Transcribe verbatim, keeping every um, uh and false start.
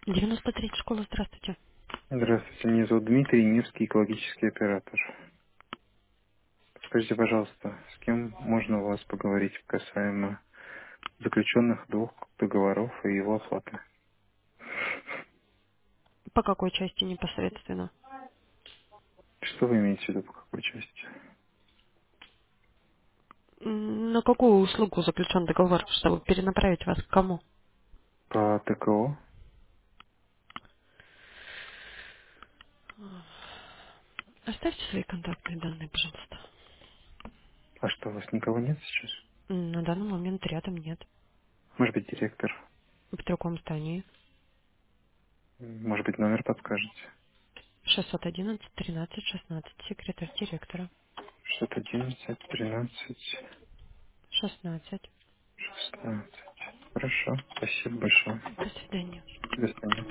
девяносто третья школа, здравствуйте. Здравствуйте, меня зовут Дмитрий, Невский экологический оператор. Скажите, пожалуйста, с кем можно у вас поговорить касаемо заключенных двух договоров и его оплаты? По какой части непосредственно? Что вы имеете в виду, по какой части? М, На какую услугу заключен договор, чтобы перенаправить вас к кому? По ТКО? Оставьте свои контактные данные, пожалуйста. А что, у вас никого нет сейчас? М, На данный момент рядом нет. Может быть, директор? В другом здании. Может быть, номер подскажете? шестьсот одиннадцать тринадцать шестнадцать. Секретарь директора. шестьсот одиннадцать тринадцать шестнадцать. шестнадцать. Хорошо, спасибо большое. До свидания. До свидания.